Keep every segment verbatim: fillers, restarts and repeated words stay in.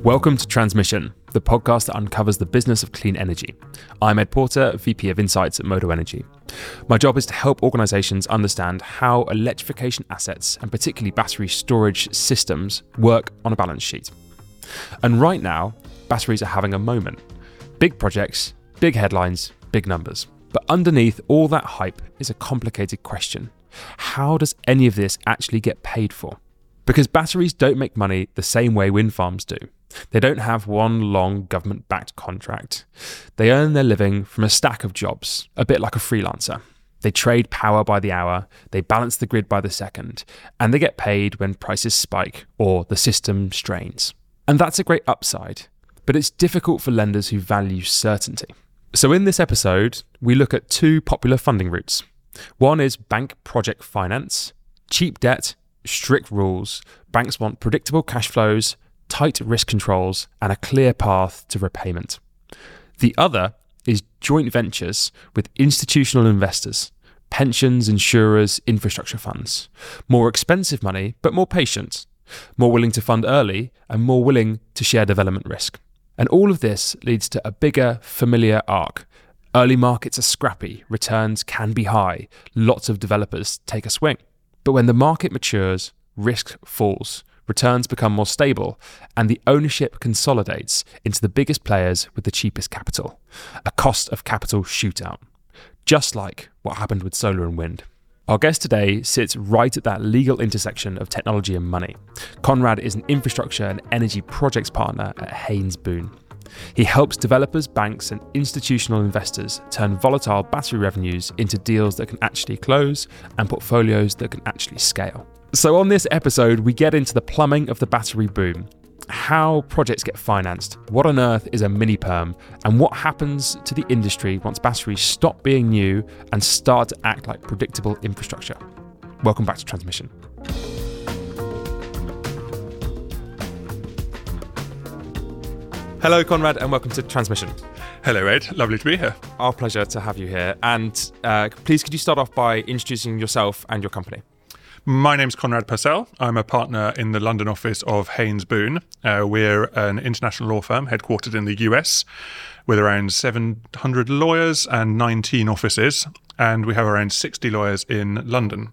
Welcome to Transmission, the podcast that uncovers the business of clean energy. I'm Ed Porter, V P of Insights at Modo Energy. My job is to help organisations understand how electrification assets, and particularly battery storage systems, work on a balance sheet. And right now, batteries are having a moment. Big projects, big headlines, big numbers. But underneath all that hype is a complicated question. How does any of this actually get paid for? Because batteries don't make money the same way wind farms do. They don't have one long government-backed contract. They earn their living from a stack of jobs, a bit like a freelancer. They trade power by the hour, they balance the grid by the second, and they get paid when prices spike or the system strains. And that's a great upside, but it's difficult for lenders who value certainty. So in this episode, we look at two popular funding routes. One is bank project finance, cheap debt, strict rules. Banks want predictable cash flows, tight risk controls, and a clear path to repayment. The other is joint ventures with institutional investors, pensions, insurers, infrastructure funds. More expensive money, but more patient. More willing to fund early and more willing to share development risk. And all of this leads to a bigger, familiar arc. Early markets are scrappy, returns can be high, lots of developers take a swing. But when the market matures, risk falls, returns become more stable, and the ownership consolidates into the biggest players with the cheapest capital. A cost of capital shootout. Just like what happened with solar and wind. Our guest today sits right at that legal intersection of technology and money. Conrad is an infrastructure and energy projects partner at Haynes Boone. He helps developers, banks, and institutional investors turn volatile battery revenues into deals that can actually close and portfolios that can actually scale. So on this episode, we get into the plumbing of the battery boom, how projects get financed, what on earth is a mini-perm, and what happens to the industry once batteries stop being new and start to act like predictable infrastructure. Welcome back to Transmission. Hello, Conrad, and welcome to Transmission. Hello, Ed. Lovely to be here. Our pleasure to have you here. And uh, please, could you start off by introducing yourself and your company? My name's Conrad Purcell. I'm a partner in the London office of Haynes Boone. Uh, we're an international law firm headquartered in the U S with around seven hundred lawyers and nineteen offices, and we have around sixty lawyers in London.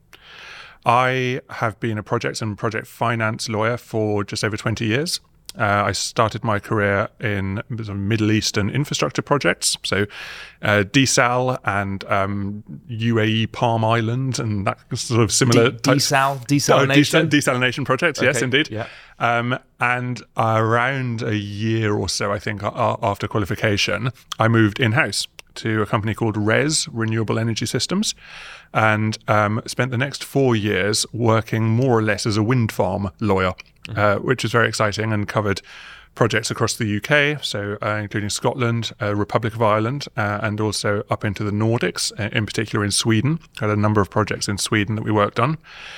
I have been a projects and project finance lawyer for just over twenty years. Uh, I started my career in Middle Eastern infrastructure projects, so uh, desal and um, U A E Palm Island and that sort of similar D- desal desalination oh, desal- desalination projects. Okay. Yes, indeed. Yeah. Um, and around a year or so, I think, uh, after qualification, I moved in-house to a company called RES, Renewable Energy Systems, and um, spent the next four years working more or less as a wind farm lawyer, mm-hmm. uh, which was very exciting and covered projects across the U K, so uh, including Scotland, uh, Republic of Ireland, uh, and also up into the Nordics, uh, in particular in Sweden. Had a number of projects in Sweden that we worked on.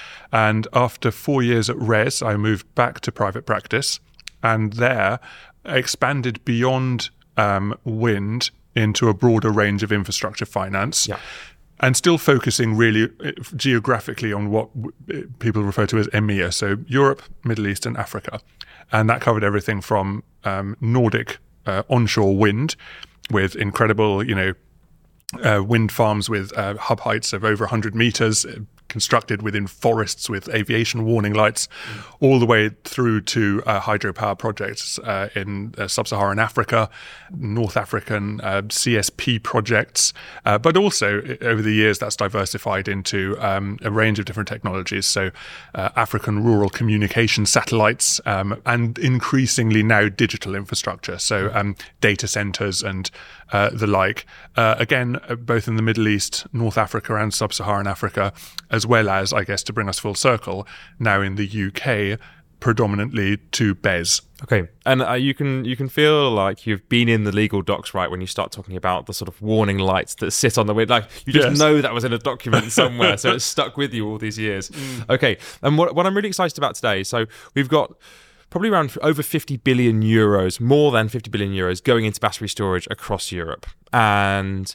And after four years at RES, I moved back to private practice, and there expanded beyond um, wind into a broader range of infrastructure finance, yeah. and still focusing really geographically on what w- people refer to as EMEA, so Europe, Middle East, and Africa. And that covered everything from um, Nordic uh, onshore wind with incredible, you know, uh, wind farms with uh, hub heights of over one hundred meters, constructed within forests with aviation warning lights, mm. all the way through to uh, hydropower projects uh, in uh, sub-Saharan Africa, North African uh, C S P projects, uh, but also over the years that's diversified into um, a range of different technologies. So uh, African rural communication satellites um, and increasingly now digital infrastructure, so um, data centers and uh, the like. Uh, again, both in the Middle East, North Africa and sub-Saharan Africa, as well as, I guess, to bring us full circle, now in the U K, predominantly to B E S. Okay, and uh, you can you can feel like you've been in the legal docs, right, when you start talking about the sort of warning lights that sit on the window. Like, you just yes. know that was in a document somewhere, so it's stuck with you all these years. Mm. Okay, and what, what I'm really excited about today, so we've got probably around over fifty billion euros, more than fifty billion euros, going into battery storage across Europe. And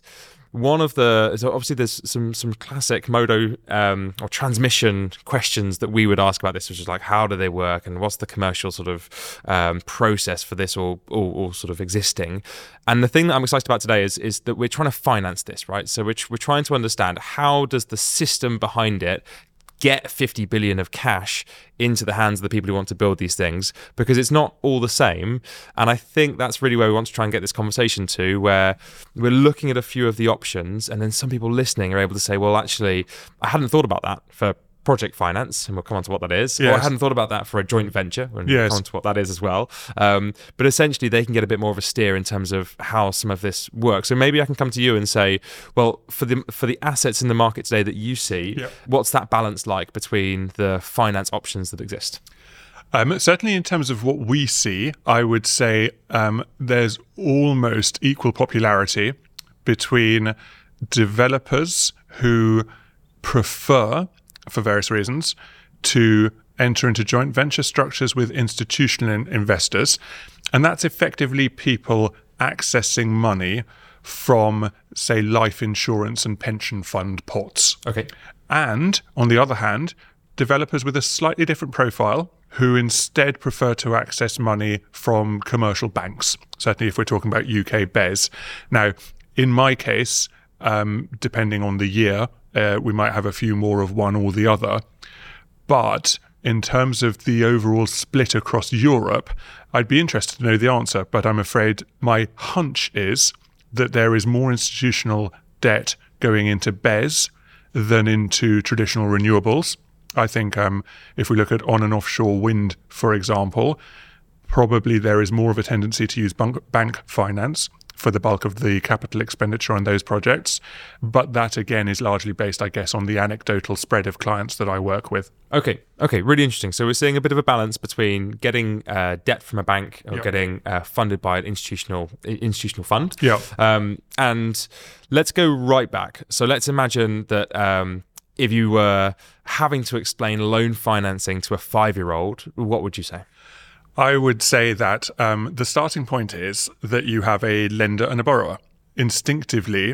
one of the so obviously there's some some classic Modo um, or transmission questions that we would ask about this, which is like, how do they work and what's the commercial sort of um, process for this all, all all sort of existing. And the thing that I'm excited about today is is that we're trying to finance this, right? So we're we're trying to understand, how does the system behind it get fifty billion of cash into the hands of the people who want to build these things, because it's not all the same. And I think that's really where we want to try and get this conversation to, where we're looking at a few of the options, and then some people listening are able to say, well, actually, I hadn't thought about that for project finance, and we'll come on to what that is. Yes. Or I hadn't thought about that for a joint venture, and yes. we'll come on to what that is as well. Um, but essentially, they can get a bit more of a steer in terms of how some of this works. So maybe I can come to you and say, well, for the for the assets in the market today that you see, yep. what's that balance like between the finance options that exist? Um, certainly in terms of what we see, I would say um, there's almost equal popularity between developers who prefer, for various reasons, to enter into joint venture structures with institutional in- investors. And that's effectively people accessing money from, say, life insurance and pension fund pots. Okay. And on the other hand, developers with a slightly different profile who instead prefer to access money from commercial banks, certainly if we're talking about U K B E S. Now, in my case, um, depending on the year, Uh, we might have a few more of one or the other. But in terms of the overall split across Europe, I'd be interested to know the answer, but I'm afraid my hunch is that there is more institutional debt going into B E S than into traditional renewables. I think um, if we look at on and offshore wind, for example, probably there is more of a tendency to use bank, bank finance for the bulk of the capital expenditure on those projects. But that, again, is largely based, I guess, on the anecdotal spread of clients that I work with. Okay, okay, really interesting. So we're seeing a bit of a balance between getting uh, debt from a bank or yep. getting uh, funded by an institutional institutional fund. Yeah. Um, and let's go right back. So let's imagine that um, if you were having to explain loan financing to a five-year-old, what would you say? I would say that um, the starting point is that you have a lender and a borrower. Instinctively,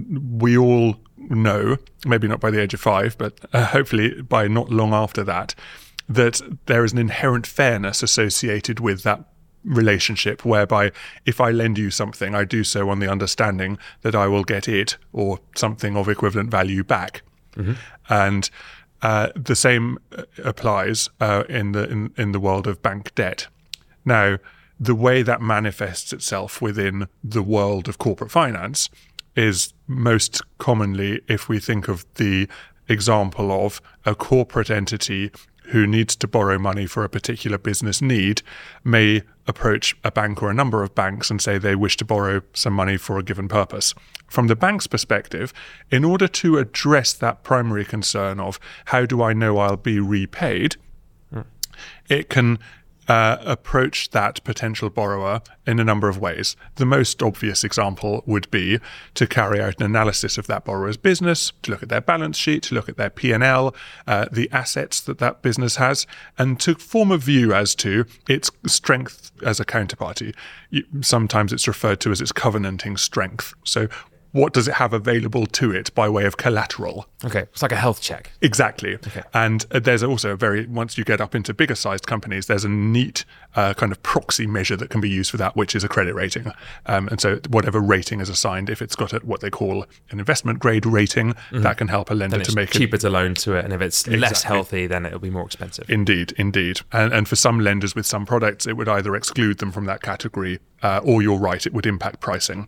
we all know, maybe not by the age of five, but uh, hopefully by not long after that, that there is an inherent fairness associated with that relationship, whereby if I lend you something, I do so on the understanding that I will get it or something of equivalent value back. Mm-hmm. And Uh, the same applies uh, in the in, in the world of bank debt. Now, the way that manifests itself within the world of corporate finance is most commonly, if we think of the example of a corporate entity who needs to borrow money for a particular business need, may approach a bank or a number of banks and say they wish to borrow some money for a given purpose. From the bank's perspective, in order to address that primary concern of how do I know I'll be repaid, mm. it can uh, approach that potential borrower in a number of ways. The most obvious example would be to carry out an analysis of that borrower's business, to look at their balance sheet, to look at their P and L, uh, the assets that that business has, and to form a view as to its strength as a counterparty. You, sometimes it's referred to as its covenanting strength. So what does it have available to it by way of collateral? Okay, it's like a health check. Exactly. Okay. And there's also a very, once you get up into bigger sized companies, there's a neat uh, kind of proxy measure that can be used for that, which is a credit rating. Um, and so whatever rating is assigned, if it's got a, what they call an investment grade rating, mm-hmm. that can help a lender then to make it cheaper to loan to it. And if it's exactly. less healthy, then it'll be more expensive. Indeed, indeed. And, and for some lenders with some products, it would either exclude them from that category, uh, or you're right, it would impact pricing.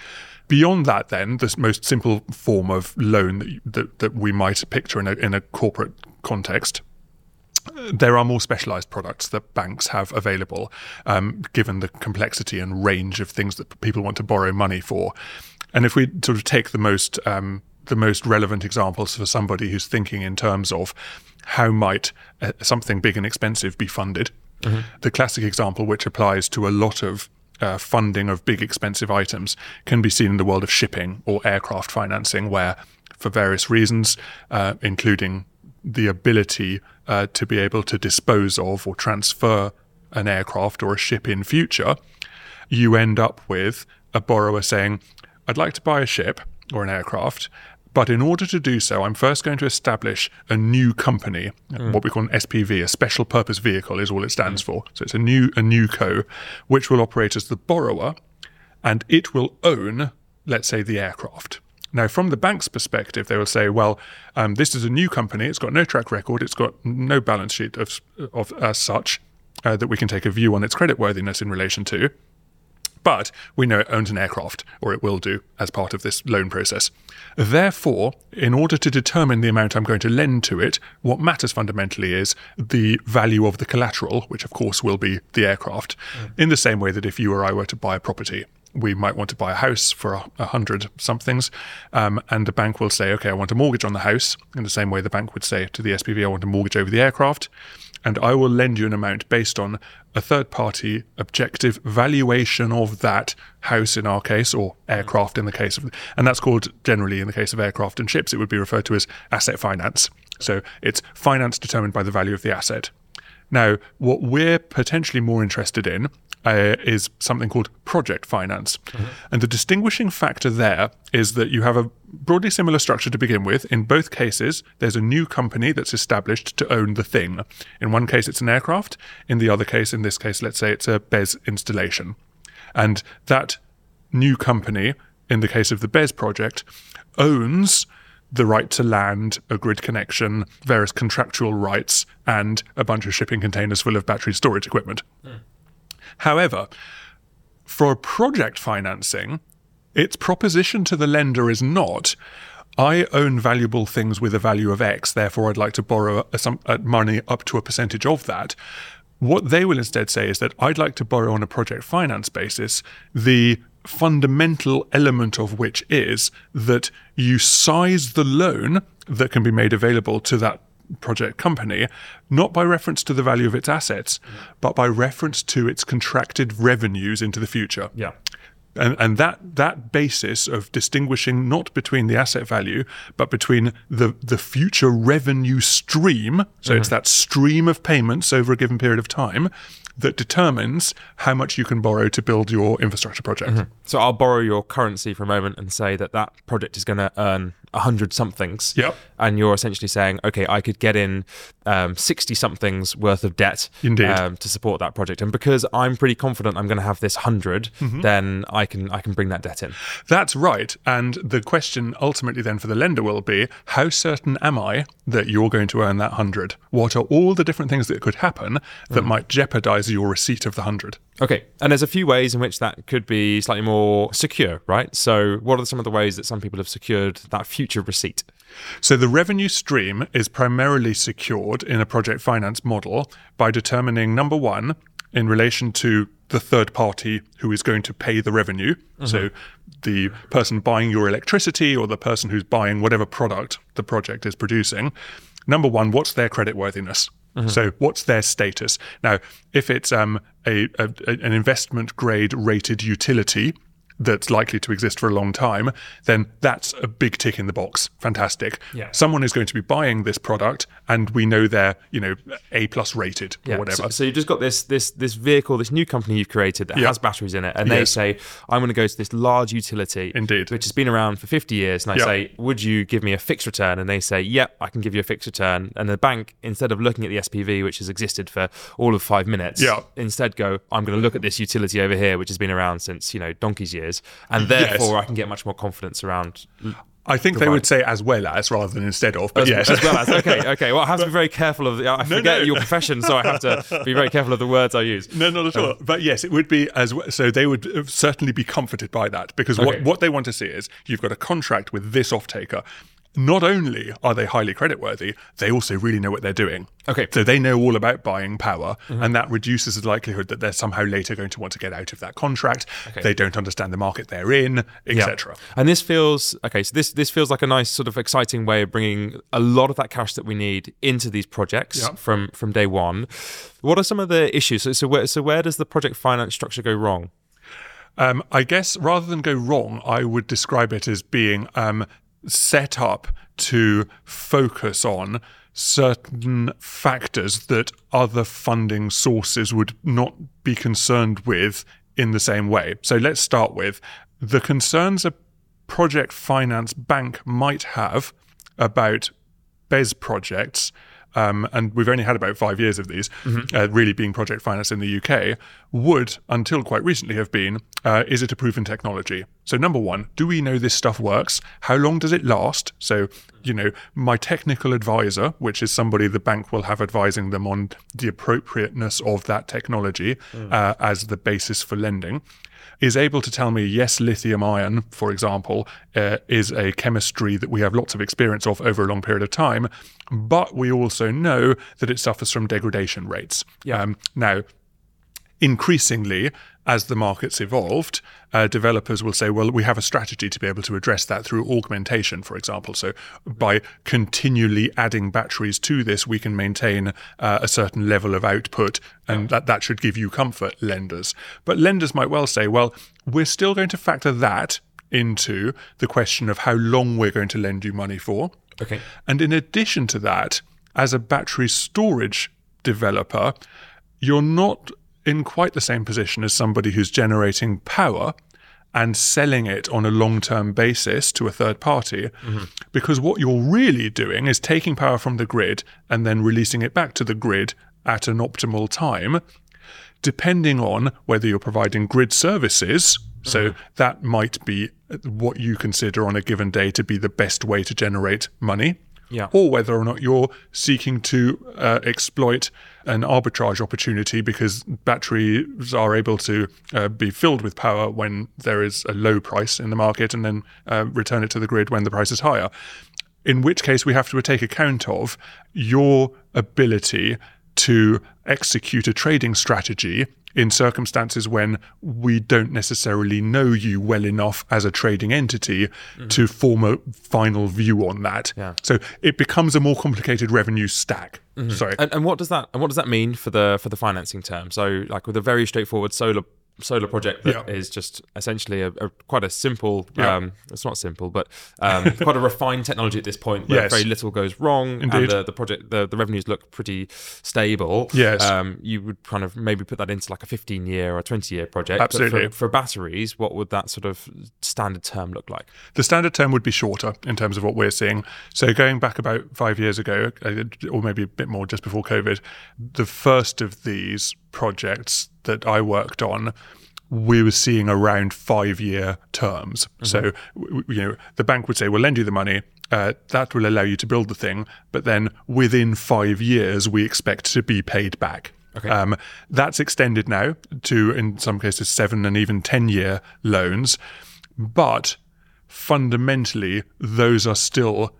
Beyond that, then, the most simple form of loan that, that, that we might picture in a, in a corporate context, there are more specialized products that banks have available, um, given the complexity and range of things that people want to borrow money for. And if we sort of take the most um, the most relevant examples for somebody who's thinking in terms of how might uh, something big and expensive be funded, mm-hmm. the classic example, which applies to a lot of Uh, funding of big expensive items, can be seen in the world of shipping or aircraft financing, where for various reasons, uh, including the ability uh, to be able to dispose of or transfer an aircraft or a ship in future, you end up with a borrower saying, I'd like to buy a ship, or an aircraft. But in order to do so, I'm first going to establish a new company, mm. what we call an S P V, a special purpose vehicle is all it stands mm. for. So it's a new a new co, which will operate as the borrower, and it will own, let's say, the aircraft. Now, from the bank's perspective, they will say, well, um, this is a new company. It's got no track record. It's got no balance sheet of, of as such uh, that we can take a view on its creditworthiness in relation to. But we know it owns an aircraft, or it will do as part of this loan process. Therefore, in order to determine the amount I'm going to lend to it, what matters fundamentally is the value of the collateral, which of course will be the aircraft, mm. in the same way that if you or I were to buy a property, we might want to buy a house for a, a hundred somethings, um, and the bank will say, okay, I want a mortgage on the house, in the same way the bank would say to the S P V, I want a mortgage over the aircraft, and I will lend you an amount based on a third-party objective valuation of that house in our case, or aircraft in the case of, and that's called generally in the case of aircraft and ships, it would be referred to as asset finance. So it's finance determined by the value of the asset. Now, what we're potentially more interested in uh, is something called project finance. Mm-hmm. And the distinguishing factor there is that you have a broadly similar structure to begin with. In both cases, there's a new company that's established to own the thing. In one case, it's an aircraft. In the other case, in this case, let's say it's a B E S installation. And that new company, in the case of the B E S project, owns the right to land, a grid connection, various contractual rights, and a bunch of shipping containers full of battery storage equipment. Mm. However, for project financing, its proposition to the lender is not, I own valuable things with a value of X, therefore I'd like to borrow a, some, a money up to a percentage of that. What they will instead say is that I'd like to borrow on a project finance basis, the fundamental element of which is that you size the loan that can be made available to that project company, not by reference to the value of its assets, mm. but by reference to its contracted revenues into the future. Yeah. And, and that that basis of distinguishing not between the asset value, but between the, the future revenue stream, so mm-hmm. it's that stream of payments over a given period of time, that determines how much you can borrow to build your infrastructure project. Mm-hmm. So I'll borrow your currency for a moment and say that that project is going to earn a hundred somethings. Yep. And you're essentially saying, okay, I could get in um, sixty somethings worth of debt um, to support that project. And because I'm pretty confident I'm going to have this hundred, mm-hmm. then I can I can bring that debt in. That's right. And the question ultimately then for the lender will be, how certain am I that you're going to earn that hundred? What are all the different things that could happen that mm. might jeopardize your receipt of the hundred? Okay, and there's a few ways in which that could be slightly more secure, right? So what are some of the ways that some people have secured that future receipt? So the revenue stream is primarily secured in a project finance model by determining, number one, in relation to the third party who is going to pay the revenue. Mm-hmm. So the person buying your electricity or the person who's buying whatever product the project is producing. Number one, what's their creditworthiness? Mm-hmm. So what's their status? Now, if it's um, a, a an investment grade rated utility that's likely to exist for a long time, then that's a big tick in the box. Fantastic. Yeah. Someone is going to be buying this product and we know they're, you know, A plus rated or yeah. whatever. So, so you've just got this this this vehicle, this new company you've created that yeah. has batteries in it, and yes. they say, I'm going to go to this large utility, Indeed. which has been around for fifty years, and I yeah. say, would you give me a fixed return? And they say, yeah, I can give you a fixed return. And the bank, instead of looking at the S P V, which has existed for all of five minutes, yeah. instead go, I'm going to look at this utility over here, which has been around since, you know, donkey's years, and then Therefore, yes. I can get much more confidence around. I think they would say as well as rather than instead of, but as, yes. As well as, okay, okay. Well, I have to be very careful of, the, I no, forget no. your profession, so I have to be very careful of the words I use. No, not at all. Um, but yes, it would be as well. So they would certainly be comforted by that, because okay. what, what they want to see is you've got a contract with this off-taker. Not only are they highly creditworthy, they also really know what they're doing. Okay. So they know all about buying power, mm-hmm. and that reduces the likelihood that they're somehow later going to want to get out of that contract. Okay. They don't understand the market they're in, et cetera. Yeah. And this feels, okay, so this this feels like a nice sort of exciting way of bringing a lot of that cash that we need into these projects yeah. from, from day one. What are some of the issues? So, so, where, so where does the project finance structure go wrong? Um, I guess rather than go wrong, I would describe it as being um, set up to focus on certain factors that other funding sources would not be concerned with in the same way. So let's start with the concerns project finance bank might have about B E S projects, um, and we've only had about five years of these, mm-hmm. uh, really being project finance in the U K, would, until quite recently, have been, uh, is it a proven technology? So number one, do we know this stuff works? How long does it last? So, you know, my technical advisor, which is somebody the bank will have advising them on the appropriateness of that technology mm. uh, as the basis for lending, is able to tell me, yes, lithium ion, for example, uh, is a chemistry that we have lots of experience of over a long period of time, but we also know that it suffers from degradation rates. Yeah. Um, now, increasingly, as the market's evolved, uh, developers will say, well, we have a strategy to be able to address that through augmentation, for example. So by continually adding batteries to this, we can maintain uh, a certain level of output, and that, that should give you comfort, lenders. But lenders might well say, well, we're still going to factor that into the question of how long we're going to lend you money for. Okay. And in addition to that, as a battery storage developer, you're not in quite the same position as somebody who's generating power and selling it on a long-term basis to a third party, mm-hmm. because what you're really doing is taking power from the grid and then releasing it back to the grid at an optimal time, depending on whether you're providing grid services. Mm-hmm. So that might be what you consider on a given day to be the best way to generate money. Yeah. Or whether or not you're seeking to uh, exploit an arbitrage opportunity because batteries are able to uh, be filled with power when there is a low price in the market and then uh, return it to the grid when the price is higher. In which case we have to take account of your ability to execute a trading strategy in circumstances when we don't necessarily know you well enough as a trading entity mm-hmm. to form a final view on that. Yeah. So it becomes a more complicated revenue stack. Mm-hmm. Sorry. And, and what does that and what does that mean for the for the financing term? So like with a very straightforward solar solar project that yeah. is just essentially a, a quite a simple yeah. um it's not simple but um quite a refined technology at this point where yes. very little goes wrong. Indeed. And the, the project the, the revenues look pretty stable. Yes. Um you would kind of maybe put that into like a fifteen year or twenty year project. Absolutely. But for, for batteries, what would that sort of standard term look like? The standard term would be shorter in terms of what we're seeing. So going back about five years ago, or maybe a bit more just before COVID, the first of these projects that I worked on, we were seeing around five-year terms. Mm-hmm. So, you know, the bank would say, we'll lend you the money. Uh, that will allow you to build the thing. But then within five years, we expect to be paid back. Okay. Um, that's extended now to, in some cases, seven and even ten-year loans. But fundamentally, those are still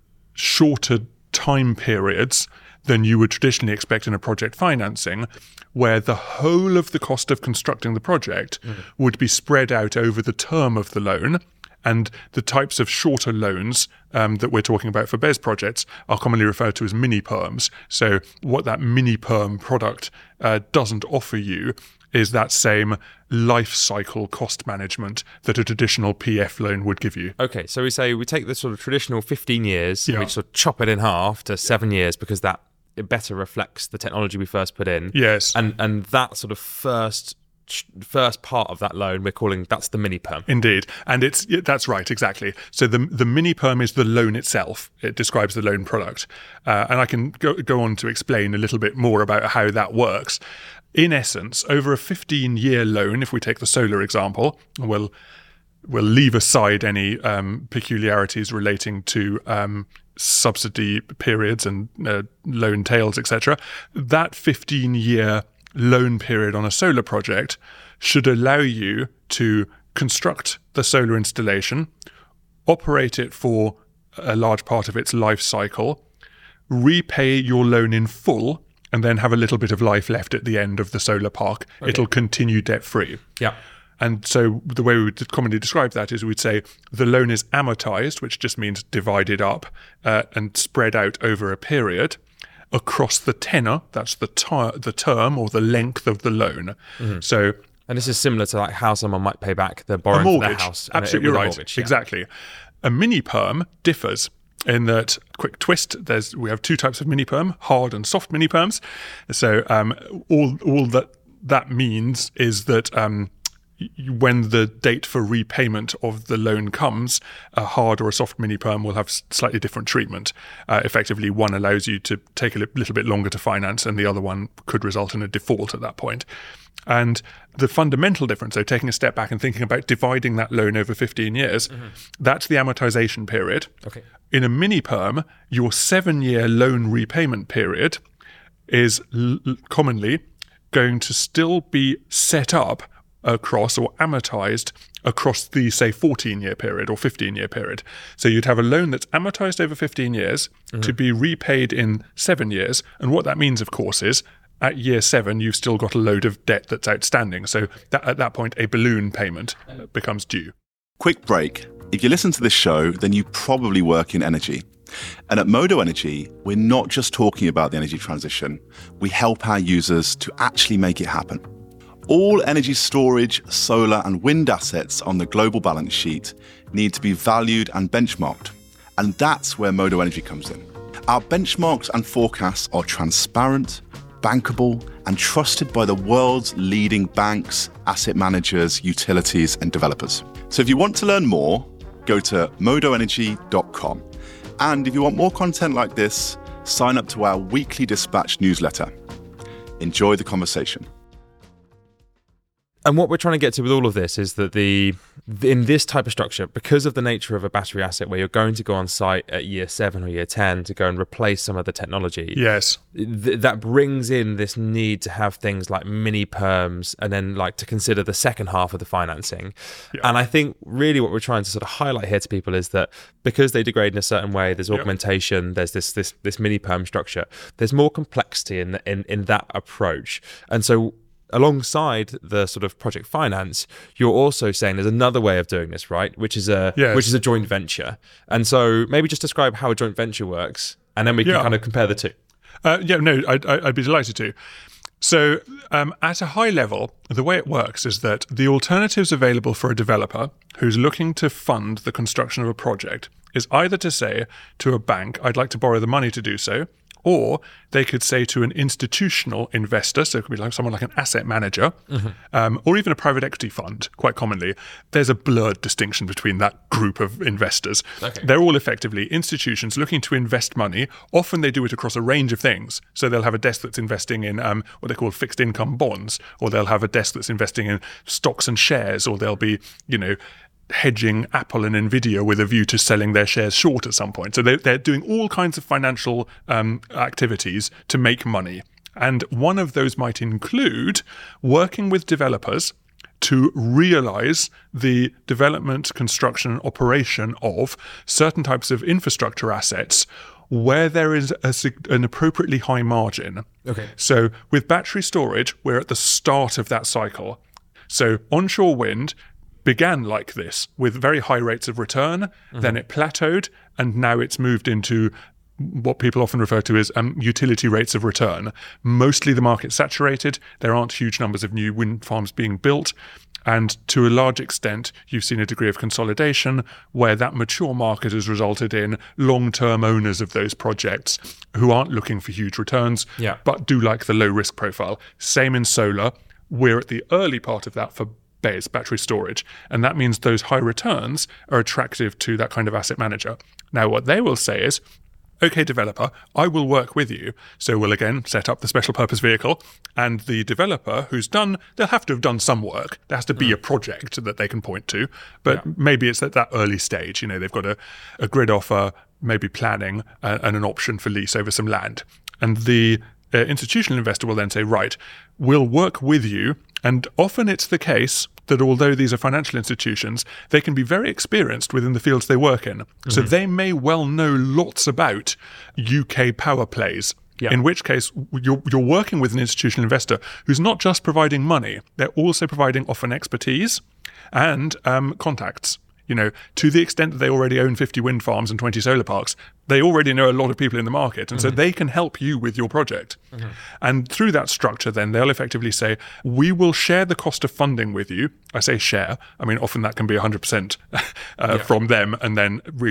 shorter time periods than you would traditionally expect in a project financing, where the whole of the cost of constructing the project mm. would be spread out over the term of the loan. And the types of shorter loans um, that we're talking about for B E S projects are commonly referred to as mini-perms. So what that mini-perm product uh, doesn't offer you is that same life cycle cost management that a traditional P F loan would give you. Okay, so we say we take the sort of traditional fifteen years, yeah. and we sort of chop it in half to seven years because that it better reflects the technology we first put in. Yes. And and that sort of first first part of that loan, we're calling, that's the mini perm. Indeed. And it's that's right, exactly. So the the mini perm is the loan itself. It describes the loan product. Uh, and I can go, go on to explain a little bit more about how that works. In essence, over a fifteen-year loan, if we take the solar example, we'll, we'll leave aside any um, peculiarities relating to um, subsidy periods and uh, loan tails, et cetera. That fifteen-year loan period on a solar project should allow you to construct the solar installation, operate it for a large part of its life cycle, repay your loan in full, and then have a little bit of life left at the end of the solar park. Okay. It'll continue debt-free. Yeah. And so the way we would commonly describe that is we'd say the loan is amortized, which just means divided up uh, and spread out over a period across the tenor. That's the ter- the term or the length of the loan. Mm-hmm. So, and this is similar to like how someone might pay back their borrowing for their house. Absolutely a, right. Mortgage, yeah. Exactly. A mini perm differs in that, quick twist, there's we have two types of mini perm, hard and soft mini perms. So um, all all that that means is that um, when the date for repayment of the loan comes, a hard or a soft mini perm will have slightly different treatment. Uh, effectively, one allows you to take a little bit longer to finance, and the other one could result in a default at that point. And the fundamental difference, though, taking a step back and thinking about dividing that loan over fifteen years, mm-hmm. that's the amortization period. Okay. In a mini perm, your seven-year loan repayment period is l- commonly going to still be set up across or amortized across the, say, fourteen-year period or fifteen-year period. So you'd have a loan that's amortized over fifteen years mm-hmm. to be repaid in seven years. And what that means, of course, is at year seven, you've still got a load of debt that's outstanding. So that, at that point, a balloon payment becomes due. Quick break. If you listen to this show, then you probably work in energy. And at Modo Energy, we're not just talking about the energy transition. We help our users to actually make it happen. All energy storage, solar and wind assets on the global balance sheet need to be valued and benchmarked. And that's where Modo Energy comes in. Our benchmarks and forecasts are transparent, bankable, and trusted by the world's leading banks, asset managers, utilities, and developers. So if you want to learn more, go to modo energy dot com. And if you want more content like this, sign up to our weekly dispatch newsletter. Enjoy the conversation. And what we're trying to get to with all of this is that the in this type of structure, because of the nature of a battery asset where you're going to go on site at year seven or year ten to go and replace some of the technology, yes, th- that brings in this need to have things like mini perms and then like to consider the second half of the financing. Yeah. And I think really what we're trying to sort of highlight here to people is that because they degrade in a certain way, there's augmentation, yeah. there's this this this mini perm structure, there's more complexity in, the, in in that approach. And so alongside the sort of project finance, you're also saying there's another way of doing this, right? Which is a yes. which is a joint venture. And so maybe just describe how a joint venture works, and then we can yeah. kind of compare the two. Uh, yeah, no, I'd, I'd be delighted to. So um, at a high level, the way it works is that the alternatives available for a developer who's looking to fund the construction of a project is either to say to a bank, I'd like to borrow the money to do so, or they could say to an institutional investor, so it could be like someone like an asset manager, mm-hmm. um, or even a private equity fund, quite commonly. There's a blurred distinction between that group of investors. Okay. They're all effectively institutions looking to invest money. Often they do it across a range of things. So they'll have a desk that's investing in um, what they call fixed income bonds, or they'll have a desk that's investing in stocks and shares, or they'll be, you know, hedging Apple and Nvidia with a view to selling their shares short at some point. So they're, they're doing all kinds of financial um, activities to make money. And one of those might include working with developers to realize the development, construction, operation of certain types of infrastructure assets where there is a, an appropriately high margin. Okay. So with battery storage, we're at the start of that cycle. So onshore wind began like this with very high rates of return, mm-hmm. then it plateaued, and now it's moved into what people often refer to as um, utility rates of return. Mostly the market's saturated, there aren't huge numbers of new wind farms being built, and to a large extent you've seen a degree of consolidation where that mature market has resulted in long-term owners of those projects who aren't looking for huge returns, yeah. but do like the low risk profile. Same in solar, we're at the early part of that for BESS, battery storage. And that means those high returns are attractive to that kind of asset manager. Now, what they will say is, okay, developer, I will work with you. So we'll again set up the special purpose vehicle, and the developer who's done, they'll have to have done some work. There has to be mm. a project that they can point to, but yeah. maybe it's at that early stage. You know, they've got a, a grid offer, maybe planning, uh, and an option for lease over some land. And the uh, institutional investor will then say, right, we'll work with you. And often it's the case that although these are financial institutions, they can be very experienced within the fields they work in. Mm-hmm. So they may well know lots about U K power plays, yeah. in which case you're, you're working with an institutional investor who's not just providing money, they're also providing often expertise and um, contacts. You know, to the extent that they already own fifty wind farms and twenty solar parks, they already know a lot of people in the market. And mm-hmm. so they can help you with your project. Mm-hmm. And through that structure, then they'll effectively say, we will share the cost of funding with you. I say share. I mean, often that can be one hundred percent uh, yeah. from them and then really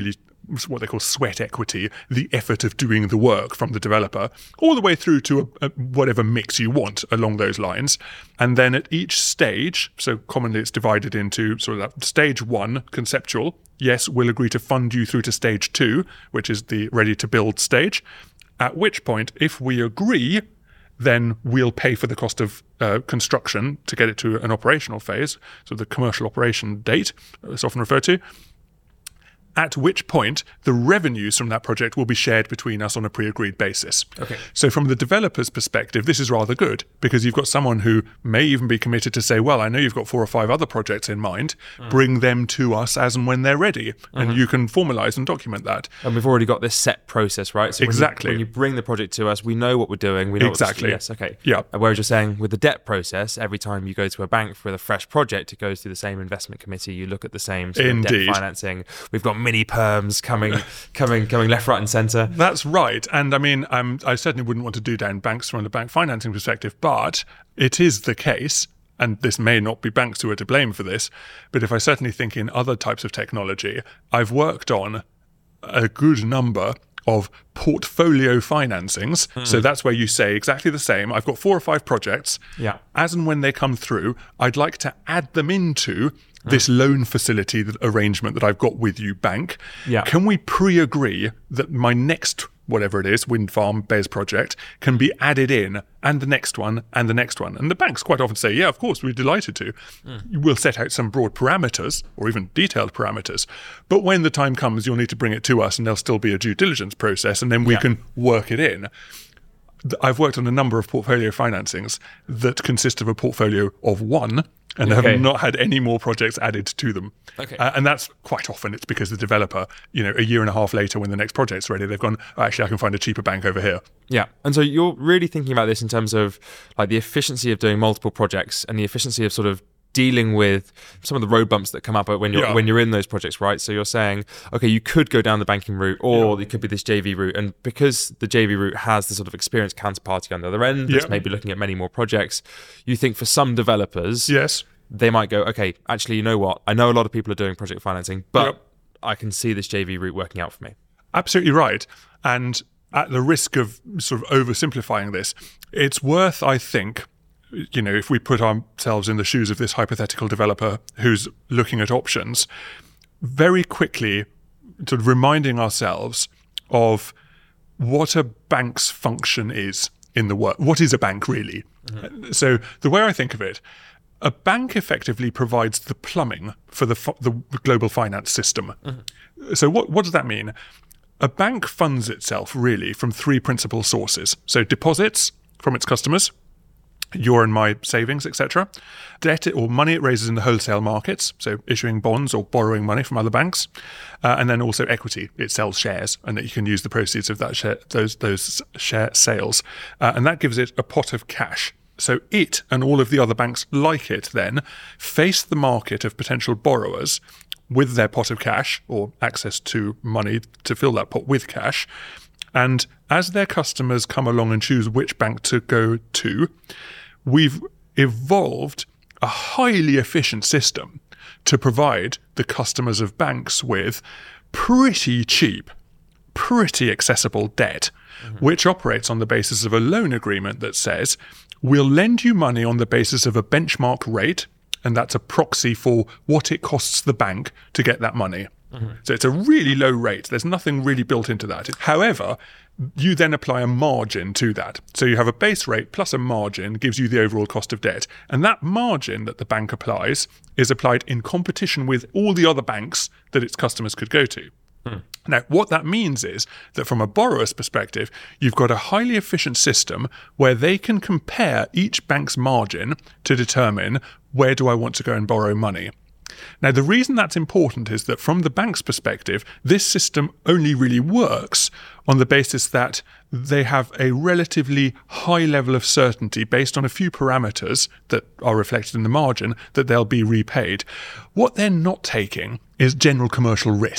what they call sweat equity, the effort of doing the work from the developer, all the way through to a, a, whatever mix you want along those lines. And then at each stage, so commonly it's divided into sort of that stage one, conceptual. Yes, we'll agree to fund you through to stage two, which is the ready to build stage. At which point, if we agree, then we'll pay for the cost of uh, construction to get it to an operational phase, so the commercial operation date, it's often referred to, at which point the revenues from that project will be shared between us on a pre-agreed basis. Okay. So from the developer's perspective, this is rather good because you've got someone who may even be committed to say, well, I know you've got four or five other projects in mind, mm. bring them to us as and when they're ready, mm-hmm. and you can formalize and document that. And we've already got this set process, right? So exactly. When you, when you bring the project to us, we know what we're doing. We know exactly. What the, yes, okay. Yeah. And whereas you're saying with the debt process, every time you go to a bank for a fresh project, it goes through the same investment committee. You look at the same sort of Indeed. debt financing. We've got mini perms coming, coming, coming left, right, and centre. That's right. And I mean, um, I certainly wouldn't want to do down banks from the bank financing perspective, but it is the case, and this may not be banks who are to blame for this, but if I certainly think in other types of technology, I've worked on a good number of portfolio financings. Mm. So that's where you say exactly the same. I've got four or five projects. Yeah. As and when they come through, I'd like to add them into this loan facility that, arrangement that I've got with you, bank. Yeah. Can we pre-agree that my next, whatever it is, wind farm, B E S project, can be added in, and the next one, and the next one? And the banks quite often say, yeah, of course, we're delighted to. Mm. We'll set out some broad parameters, or even detailed parameters. But when the time comes, you'll need to bring it to us, and there'll still be a due diligence process, and then we yeah. can work it in. I've worked on a number of portfolio financings that consist of a portfolio of one, and okay. have not had any more projects added to them. Okay. Uh, and that's quite often it's because the developer, you know, a year and a half later when the next project's ready, they've gone, oh, actually, I can find a cheaper bank over here. Yeah. And so you're really thinking about this in terms of like the efficiency of doing multiple projects and the efficiency of sort of dealing with some of the road bumps that come up when you're yeah. when you're in those projects, right? So you're saying, okay, you could go down the banking route, or yeah. it could be this J V route, and because the J V route has the sort of experienced counterparty on the other end, that's yeah. maybe looking at many more projects, you think for some developers, yes, they might go, okay, actually, you know what? I know a lot of people are doing project financing, but yep. I can see this J V route working out for me. Absolutely right. And at the risk of sort of oversimplifying this, it's worth, I think, you know, if we put ourselves in the shoes of this hypothetical developer who's looking at options, very quickly sort of reminding ourselves of what a bank's function is in the world. What is a bank really? Mm-hmm. So the way I think of it, a bank effectively provides the plumbing for the fu- the global finance system. Mm-hmm. So what what does that mean? A bank funds itself really from three principal sources. So deposits from its customers, your and my savings, et cetera. Debt or money it raises in the wholesale markets, so issuing bonds or borrowing money from other banks, uh, and then also equity. It sells shares, and that you can use the proceeds of that share, those those share sales, uh, and that gives it a pot of cash. So it and all of the other banks like it then face the market of potential borrowers with their pot of cash or access to money to fill that pot with cash. And as their customers come along and choose which bank to go to, we've evolved a highly efficient system to provide the customers of banks with pretty cheap, pretty accessible debt, mm-hmm. which operates on the basis of a loan agreement that says, we'll lend you money on the basis of a benchmark rate, and that's a proxy for what it costs the bank to get that money. Mm-hmm. So it's a really low rate. There's nothing really built into that. However, you then apply a margin to that. So you have a base rate plus a margin gives you the overall cost of debt. And that margin that the bank applies is applied in competition with all the other banks that its customers could go to. Hmm. Now, what that means is that from a borrower's perspective, you've got a highly efficient system where they can compare each bank's margin to determine where do I want to go and borrow money. Now, the reason that's important is that from the bank's perspective, this system only really works on the basis that they have a relatively high level of certainty based on a few parameters that are reflected in the margin that they'll be repaid. What they're not taking is general commercial risk.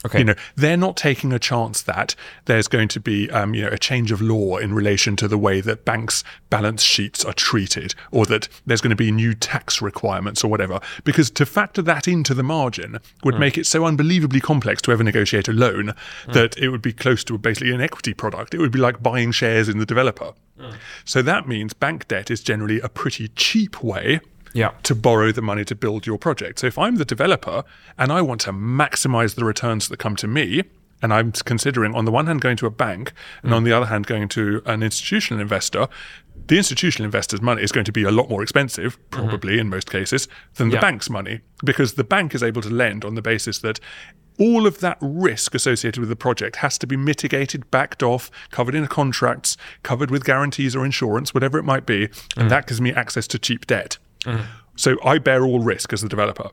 Okay. You know, they're not taking a chance that there's going to be, um, you know, a change of law in relation to the way that banks' balance sheets are treated, or that there's going to be new tax requirements or whatever. Because to factor that into the margin would mm. make it so unbelievably complex to ever negotiate a loan mm. that it would be close to basically an equity product. It would be like buying shares in the developer. Mm. So that means bank debt is generally a pretty cheap way Yeah. to borrow the money to build your project. So if I'm the developer and I want to maximize the returns that come to me, and I'm considering on the one hand going to a bank and mm. on the other hand going to an institutional investor, the institutional investor's money is going to be a lot more expensive, probably mm-hmm. in most cases, than the yeah. bank's money, because the bank is able to lend on the basis that all of that risk associated with the project has to be mitigated, backed off, covered in contracts, covered with guarantees or insurance, whatever it might be, and mm. that gives me access to cheap debt. Mm. So I bear all risk as the developer.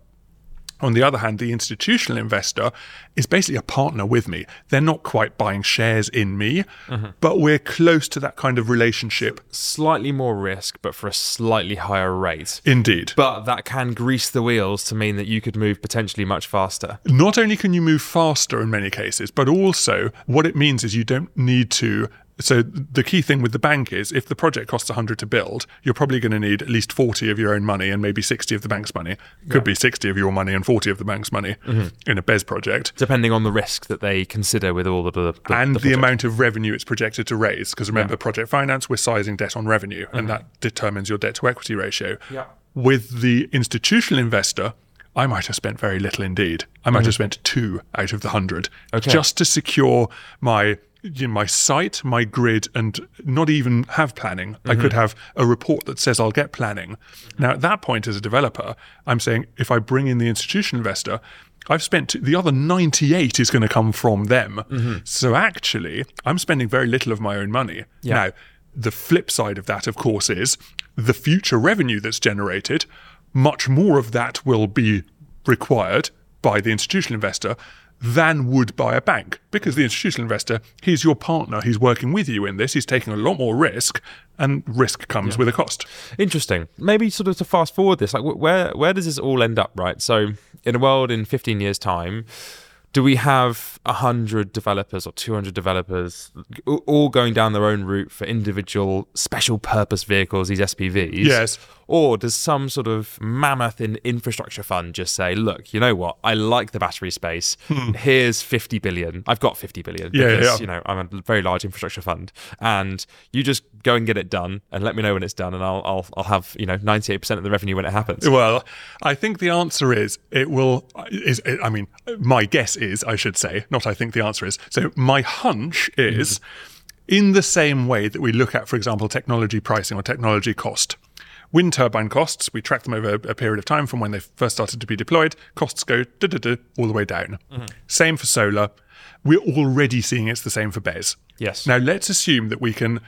On the other hand, the institutional investor is basically a partner with me. They're not quite buying shares in me, mm-hmm. but we're close to that kind of relationship. Slightly more risk, but for a slightly higher rate. Indeed. But that can grease the wheels to mean that you could move potentially much faster. Not only can you move faster in many cases, but also what it means is you don't need to. So the key thing with the bank is if the project costs one hundred to build, you're probably going to need at least forty of your own money and maybe sixty of the bank's money. Could yeah. be sixty of your money and forty of the bank's money mm-hmm. in a B E S project. Depending on the risk that they consider with all of the, the And the, the amount of revenue it's projected to raise. Because remember, yeah. project finance, we're sizing debt on revenue, mm-hmm. and that determines your debt to equity ratio. Yeah. With the institutional investor, I might have spent very little indeed. I might mm-hmm. have spent two out of the hundred okay. just to secure my you know, my site, my grid, and not even have planning. Mm-hmm. I could have a report that says I'll get planning. Mm-hmm. Now, at that point, as a developer, I'm saying if I bring in the institutional investor, I've spent the other ninety-eight is going to come from them. Mm-hmm. So actually, I'm spending very little of my own money. Yeah. Now, the flip side of that, of course, is the future revenue that's generated, much more of that will be required by the institutional investor than would by a bank, because the institutional investor, he's your partner, he's working with you in this, he's taking a lot more risk, and risk comes yeah. with a cost. Interesting. Maybe sort of to fast forward this, like where where does this all end up, right? So in a world in fifteen years' time, do we have one hundred developers or two hundred developers all going down their own route for individual special purpose vehicles, these S P Vs? Yes. Or does some sort of mammoth in infrastructure fund just say, look, you know what? I like the battery space. Hmm. Here's fifty billion. I've got fifty billion because, yeah, yeah. you know, I'm a very large infrastructure fund. And you just go and get it done and let me know when it's done and I'll I'll, I'll have, you know, ninety-eight percent of the revenue when it happens. Well, I think the answer is it will, is I mean, my guess is, I should say, not I think the answer is. So my hunch is mm. in the same way that we look at, for example, technology pricing or technology cost. Wind turbine costs, we track them over a period of time from when they first started to be deployed. Costs go all the way down. Mm-hmm. Same for solar. We're already seeing it's the same for B E S. Yes. Now, let's assume that we can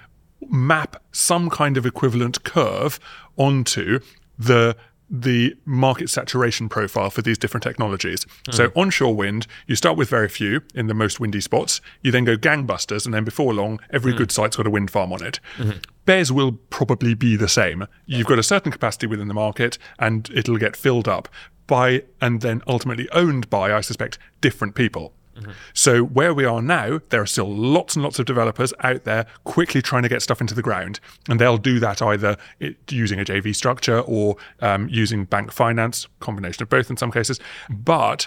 map some kind of equivalent curve onto the the market saturation profile for these different technologies. Mm. So onshore wind, you start with very few in the most windy spots. You then go gangbusters, and then before long, every mm. good site's got a wind farm on it. Mm-hmm. B E S will probably be the same. You've got a certain capacity within the market, and it'll get filled up by, and then ultimately owned by, I suspect, different people. Mm-hmm. So where we are now, there are still lots and lots of developers out there quickly trying to get stuff into the ground. And they'll do that either it, using a J V structure or um, using bank finance, combination of both in some cases. But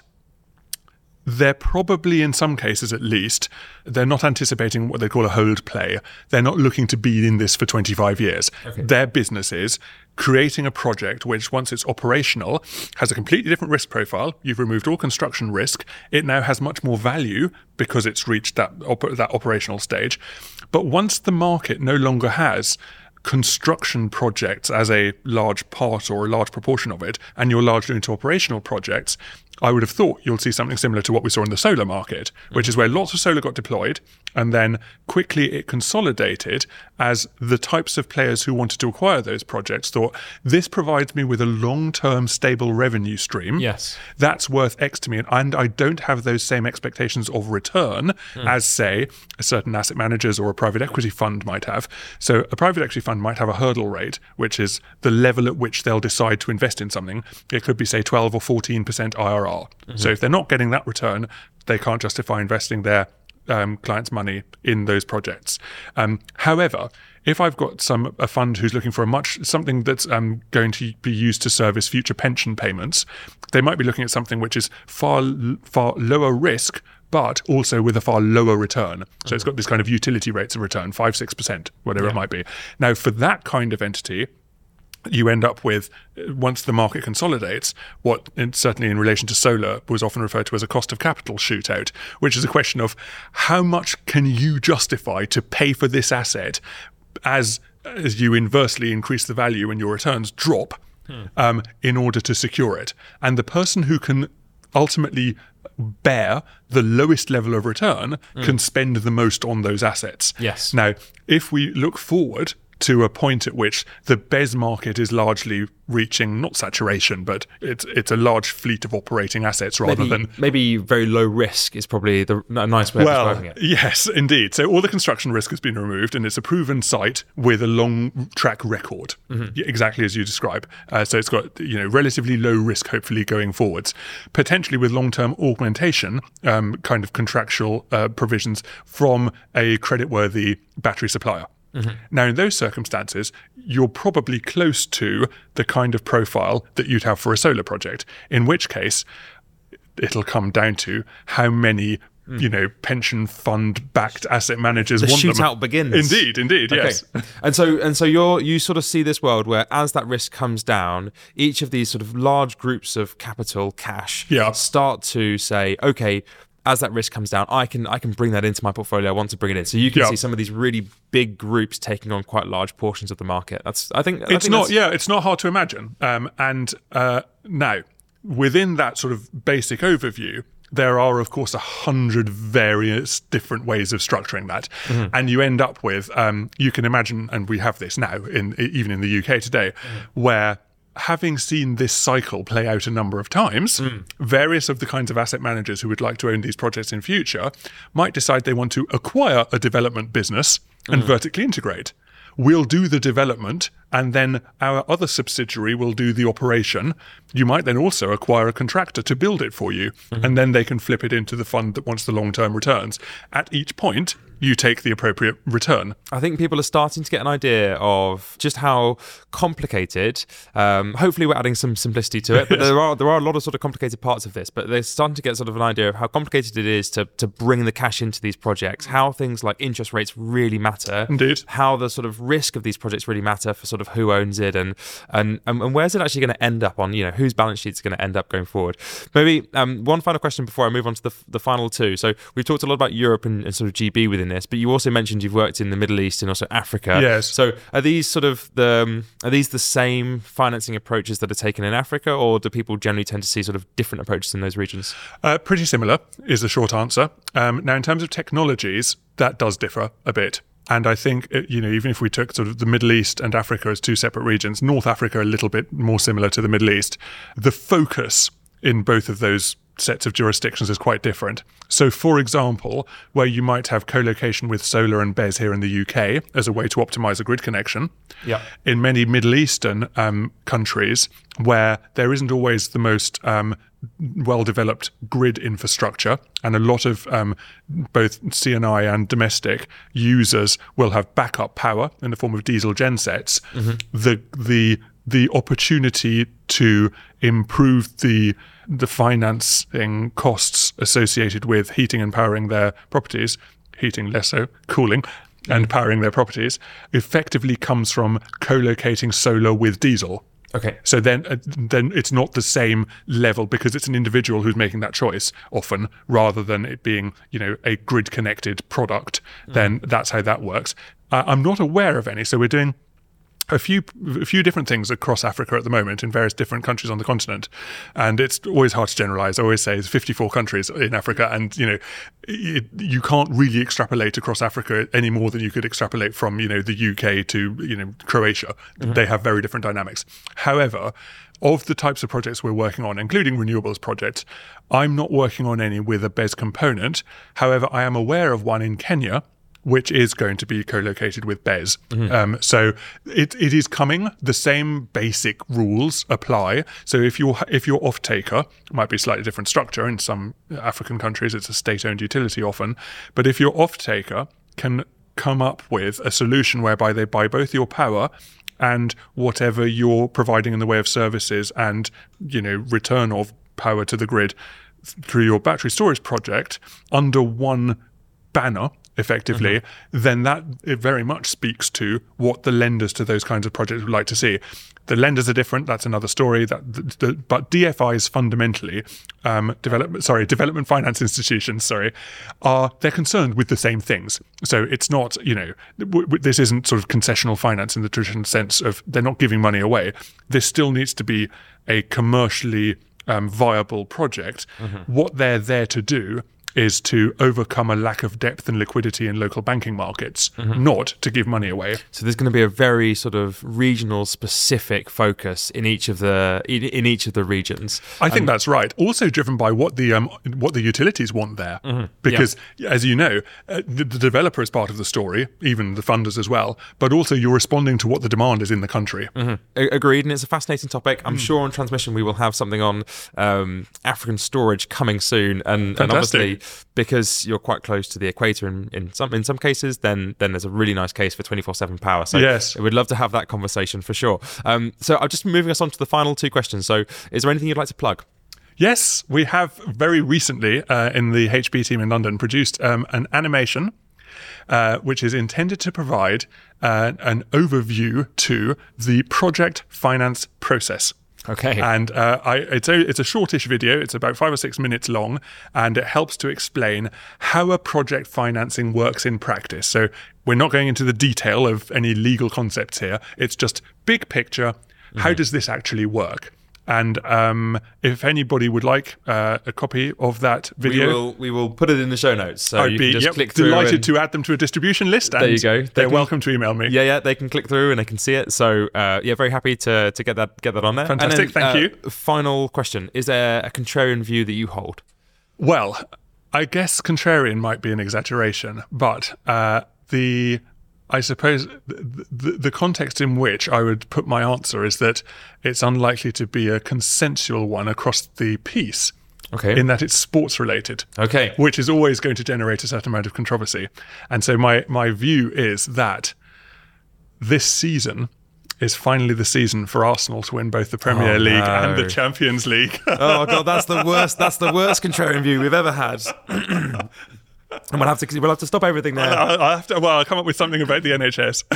they're probably, in some cases at least, they're not anticipating what they call a hold play. They're not looking to be in this for twenty-five years. Okay. Their business is creating a project which, once it's operational, has a completely different risk profile. You've removed all construction risk. It now has much more value because it's reached that op- that operational stage. But once the market no longer has construction projects as a large part or a large proportion of it, and you're largely into operational projects, I would have thought you'll see something similar to what we saw in the solar market, which is where lots of solar got deployed and then quickly it consolidated as the types of players who wanted to acquire those projects thought, this provides me with a long-term stable revenue stream. Yes. That's worth X to me, and I don't have those same expectations of return mm. as, say, a certain asset managers or a private equity fund might have. So a private equity fund might have a hurdle rate, which is the level at which they'll decide to invest in something. It could be, say, twelve or fourteen percent I R R R R. Mm-hmm. So if they're not getting that return, they can't justify investing their um, clients' money in those projects. Um, however, if I've got some a fund who's looking for a much something that's um, going to be used to service future pension payments, they might be looking at something which is far far lower risk, but also with a far lower return. So mm-hmm. it's got this kind of utility rates of return, five six percent, whatever yeah. it might be. Now, for that kind of entity, you end up with, once the market consolidates, what in, certainly in relation to solar was often referred to as a cost of capital shootout, which is a question of how much can you justify to pay for this asset as as you inversely increase the value and your returns drop hmm. um, in order to secure it. And the person who can ultimately bear the lowest level of return mm. can spend the most on those assets. Yes. Now, if we look forward to a point at which the B E S market is largely reaching, not saturation, but it's it's a large fleet of operating assets rather maybe, than... Maybe very low risk is probably the a nice way well, of describing it. Yes, indeed. So all the construction risk has been removed and it's a proven site with a long track record, mm-hmm. exactly as you describe. Uh, so it's got, you know, relatively low risk, hopefully, going forwards, potentially with long-term augmentation, um, kind of contractual uh, provisions from a creditworthy battery supplier. Mm-hmm. Now, in those circumstances, you're probably close to the kind of profile that you'd have for a solar project, in which case it'll come down to how many, mm. you know, pension fund-backed asset managers the want them. The shootout begins. Indeed, indeed, okay. yes. And so, and so you're you sort of see this world where, as that risk comes down, each of these sort of large groups of capital, cash, yeah. start to say, okay, as that risk comes down, I can I can bring that into my portfolio. I want to bring it in. So you can yeah. see some of these really big groups taking on quite large portions of the market. That's I think I it's think not that's... yeah it's not hard to imagine. Um, and uh, now within that sort of basic overview, there are of course a hundred various different ways of structuring that, mm-hmm. and you end up with um, you can imagine, and we have this now in even in the U K today, mm-hmm. where, having seen this cycle play out a number of times, mm. various of the kinds of asset managers who would like to own these projects in future might decide they want to acquire a development business and mm. vertically integrate. We'll do the development and then our other subsidiary will do the operation. You might then also acquire a contractor to build it for you, mm-hmm. and then they can flip it into the fund that wants the long-term returns. At each point, you take the appropriate return. I think people are starting to get an idea of just how complicated, um, hopefully we're adding some simplicity to it, but there are there are a lot of sort of complicated parts of this, but they're starting to get sort of an idea of how complicated it is to, to bring the cash into these projects, how things like interest rates really matter, Indeed. how the sort of risk of these projects really matter for sort of who owns it, and and, and where's it actually going to end up on, you know, whose balance sheet is going to end up going forward. Maybe um, one final question before I move on to the, the final two. So we've talked a lot about Europe and, and sort of G B within this, but you also mentioned you've worked in the Middle East and also Africa. Yes. So are these sort of the um, are these the same financing approaches that are taken in Africa, or do people generally tend to see sort of different approaches in those regions? Uh, pretty similar is the short answer. Um, now, in terms of technologies, that does differ a bit. And I think, you know, even if we took sort of the Middle East and Africa as two separate regions, North Africa a little bit more similar to the Middle East, the focus in both of those sets of jurisdictions is quite different. So, for example, where you might have co-location with solar and B E S here in the U K as a way to optimize a grid connection, yeah. in many Middle Eastern um, countries where there isn't always the most um, well-developed grid infrastructure, and a lot of um, both C and I and domestic users will have backup power in the form of diesel gensets, mm-hmm. the the the opportunity to improve the the financing costs associated with heating and powering their properties, heating less so, cooling, and powering their properties, effectively comes from co-locating solar with diesel. Okay. So then uh, then it's not the same level, because it's an individual who's making that choice often, rather than it being, you know, a grid-connected product. Mm. Then that's how that works. Uh, I'm not aware of any. So we're doing a few a few different things across Africa at the moment in various different countries on the continent, and it's always hard to generalize. I always say there's fifty-four countries in Africa, and you know it, you can't really extrapolate across Africa any more than you could extrapolate from, you know, the U K to, you know, Croatia. Mm-hmm. They have very different dynamics. However, of the types of projects we're working on, including renewables projects, I'm not working on any with a B E S component. However, I am aware of one in Kenya which is going to be co-located with B E S. Mm-hmm. Um, so it it is coming. The same basic rules apply. So if you're if you're off taker, it might be a slightly different structure. In some African countries, it's a state-owned utility often. But if your off taker can come up with a solution whereby they buy both your power and whatever you're providing in the way of services and, you know, return of power to the grid through your battery storage project under one banner, effectively, mm-hmm. then that it very much speaks to what the lenders to those kinds of projects would like to see. The lenders are different. That's another story. That, the, the, but D F Is fundamentally, um, development sorry, development finance institutions, sorry, are they're concerned with the same things. So it's not, you know, w- w- this isn't sort of concessional finance in the traditional sense of they're not giving money away. This still needs to be a commercially um, viable project. Mm-hmm. What they're there to do is to overcome a lack of depth and liquidity in local banking markets, mm-hmm. not to give money away. So there's going to be a very sort of regional specific focus in each of the in, in each of the regions. I think um, that's right. Also driven by what the um, what the utilities want there, mm-hmm. because yeah. as you know, uh, the, the developer is part of the story, even the funders as well. But also you're responding to what the demand is in the country. Mm-hmm. A- agreed, and it's a fascinating topic. I'm mm. sure on Transmission we will have something on um, African storage coming soon, and, and obviously. Because you're quite close to the equator in, in some in some cases, then then there's a really nice case for twenty-four seven power. So yes. we'd love to have that conversation for sure. Um, so I'm just moving us on to the final two questions. So is there anything you'd like to plug? Yes, we have very recently uh, in the H B team in London produced um, an animation uh, which is intended to provide uh, an overview to the project finance process. Okay. And uh, I, it's a it's a shortish video. It's about five or six minutes long, and it helps to explain how a project financing works in practice. So we're not going into the detail of any legal concepts here. It's just big picture. Mm-hmm. How does this actually work? And um, if anybody would like uh, a copy of that video, we will, we will put it in the show notes. So I'd you be can just yep, click through. Delighted and, to add them to a distribution list. And there you go. They they're can, welcome to email me. Yeah, yeah, they can click through and they can see it. So uh, yeah, very happy to to get that get that on there. Fantastic, and then, thank uh, you. Final question: is there a contrarian view that you hold? Well, I guess contrarian might be an exaggeration, but uh, the. I suppose the, the, the context in which I would put my answer is that it's unlikely to be a consensual one across the piece. Okay. In that it's sports related. Okay. Which is always going to generate a certain amount of controversy. And so my, my view is that this season is finally the season for Arsenal to win both the Premier oh, League no. and the Champions League. Oh god, that's the worst. That's the worst contrarian view we've ever had. And we'll have to we'll have to stop everything there. I, I have to. Well, I'll come up with something about the N H S.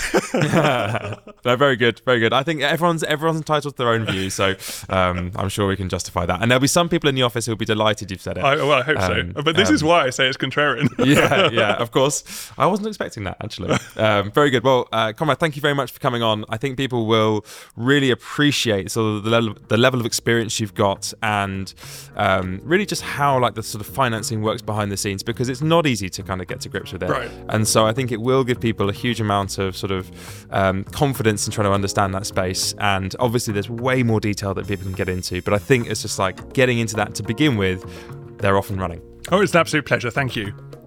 No, very good, very good. I think everyone's everyone's entitled to their own view, so um, I'm sure we can justify that. And there'll be some people in the office who'll be delighted you've said it. I, well, I hope um, so. But this um, is why I say it's contrarian. yeah, yeah, of course. I wasn't expecting that actually. Um, very good. Well, uh, Conrad, thank you very much for coming on. I think people will really appreciate sort of the level, the level of experience you've got, and um, really just how like the sort of financing works behind the scenes, because it's not easy to kind of get to grips with it. Right. And so I think it will give people a huge amount of sort of um, confidence in trying to understand that space. And obviously there's way more detail that people can get into, but I think it's just like getting into that to begin with, they're off and running. Oh, it's an absolute pleasure. Thank you.